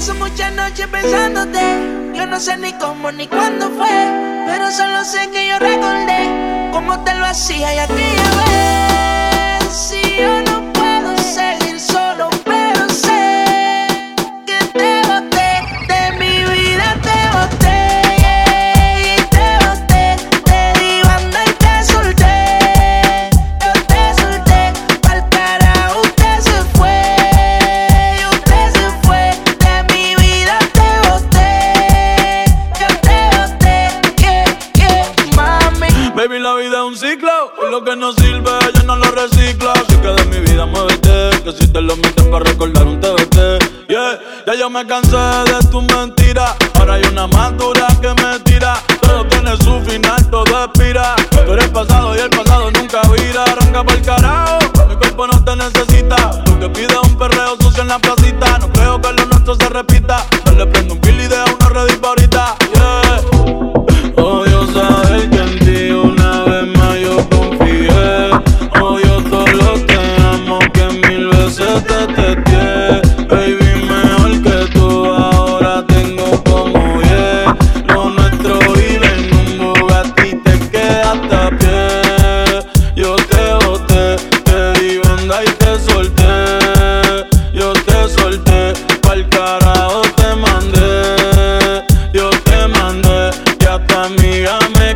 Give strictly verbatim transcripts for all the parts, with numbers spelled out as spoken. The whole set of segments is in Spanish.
paso muchas noches pensándote. Yo no sé ni cómo ni cuándo fue, pero solo sé que yo recordé cómo te lo hacía y aquella vez. Si yo no puedo seguir solo, pero sé que te boté, de mi vida te boté. Y te boté, te di banda y te solté. Yo te solté, pa'l carajo usted se fue. Y usted se fue, de mi vida te boté. Yo te boté, yeah, yeah, mami. Baby, la vida es un ciclo, y lo que no sirve ella no lo recicla. Así que de mi vida muévete, que si te lo metes para recordar un T B T. Yeah, ya yo me cansé de tu mentira. Ahora hay una más dura que me tira. Todo tiene su final, todo expira. Tú eres pasado y el pasado nunca vira. Arranca pa'l carajo, mi cuerpo no te necesita. Lo que pide es un perreo sucio en la placita. No creo que lo nuestro se repita. No le prendo un kill y dejo una ready pa' ahorita. Yeah, odio saber que en ti una vez más yo confié. Odio todo lo que amo, que mil veces te testé. Baby, mejor que tú ahora tengo como yeah. Lo nuestro vive en un Bugatti, te quedaste a pie. Yo te boté, te di banda y te solté. Yo te solté, pa'l carajo te mandé. Yo te mandé, y a tu amiga me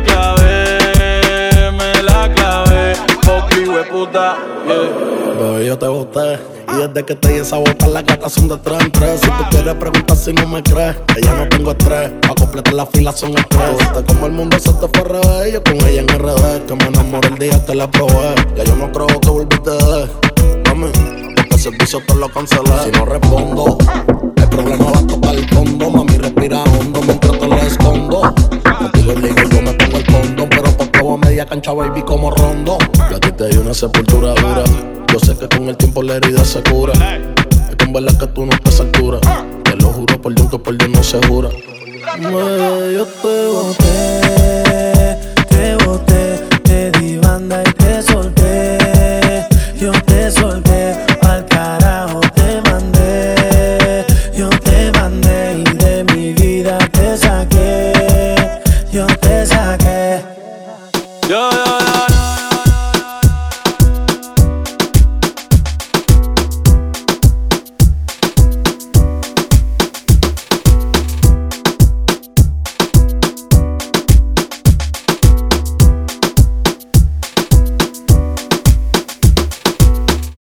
clavé. Me la clavé, poqui hueputa, yeah. Bebé, yo te boté. Y desde que te di esa bota, las gatas son de tres en tres. Si tú quieres preguntar si no me crees, que ya no tengo estrés. Pa' completar la fila son estrés. Viste como el mundo se te fue al revés. Yo con ella en R D, que me enamoré el día que la probé. Ya yo no creo que volviste de mami, porque el servicio te lo cancelé. Si no respondo, el problema va a tocar el fondo. Mami, respira hondo mientras te lo escondo. Contigo ligo yo me pongo el condón, pero por todo a media cancha, baby, como Rondo. Y a ti te di una sepultura dura. Yo sé que con el tiempo la herida se cura. Es con verdad que tú no estás a altura. Te lo juro por Dios que por Dios no se jura. Mueve, yo te boté.